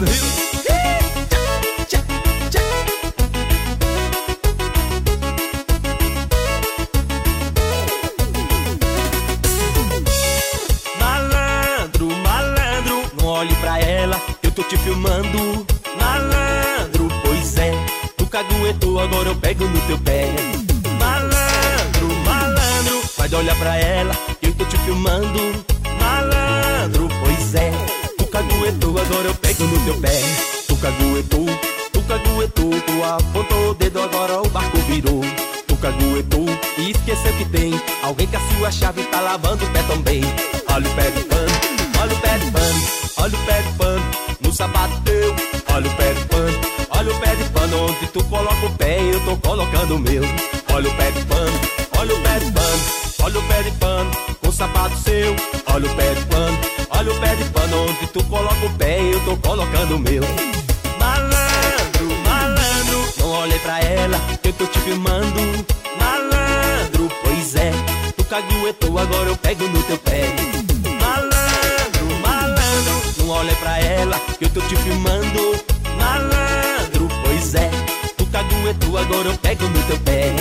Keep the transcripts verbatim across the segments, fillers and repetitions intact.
do Rio. Malandro, malandro, não olhe pra ela, eu tô te filmando. Malandro, pois é, tu caguetou, agora eu pego no teu pé. Malandro, malandro, vai olhar pra ela, eu tô te filmando. Malandro, pois é, tu caguetou, agora eu pego no teu pé. Tu caguetou, tu caguetou, tu apontou o dedo, agora o barco virou. Tu caguetou e esqueceu que tem alguém que a sua chave tá lavando o pé também. Olha o pé de pano, olha o pé de pano, olha o pé de pano no sapato teu. Olha o pé de pano, olha o pé de pano, onde tu coloca o pé eu tô colocando o meu. Olha o pé de pano, olha o pé de pano, olha o pé de pano com o sapato seu. Olha o pé de pano, olha o pé de pano, onde tu coloca o pé eu tô colocando o meu. Malandro, malandro, não olhe pra ela, eu tô te filmando. Malandro, pois é, tu caguetou, agora eu pego no teu pé. Malandro, malandro, não olhe pra ela, eu tô te filmando. Malandro, pois é, tu caguetou, agora eu pego no teu pé.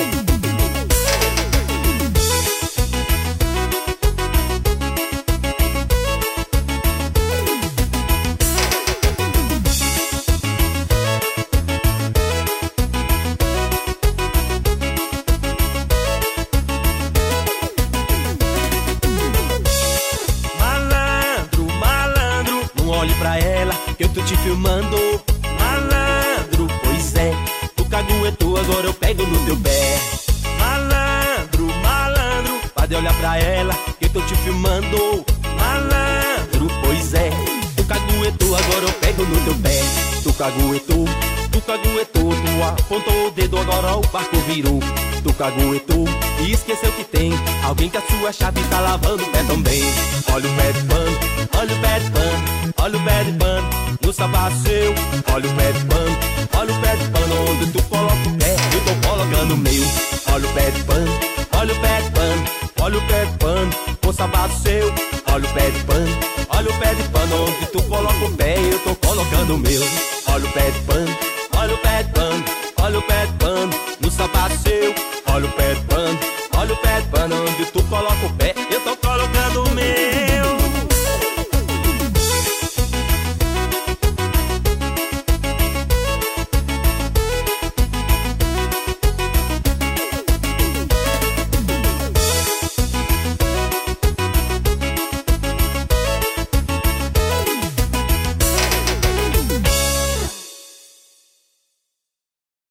Olhe pra ela, que eu tô te filmando. Malandro, pois é, tu caguetou, agora eu pego no teu pé. Malandro, malandro, pode olhar pra ela, que eu tô te filmando. Malandro, pois é, tu caguetou, agora eu pego no teu pé. Tu caguetou, tu caguetou, tu apontou o dedo, agora o barco virou. Tu caguetou e esqueceu que tem alguém que a sua chave tá lavando o pé também. Olha o pé de pano, olha o pé de pano, olha o pé de pano no sapato seu. Olha o pé de pano, olha o pé de pano, onde tu coloca o pé eu tô colocando o meu. Olha o pé de pano, olha o pé de pano, olha o pé de pano com o sapato seu. Olha o pé de pano, olha o pé de pano, onde tu coloca o pé eu tô colocando o meu.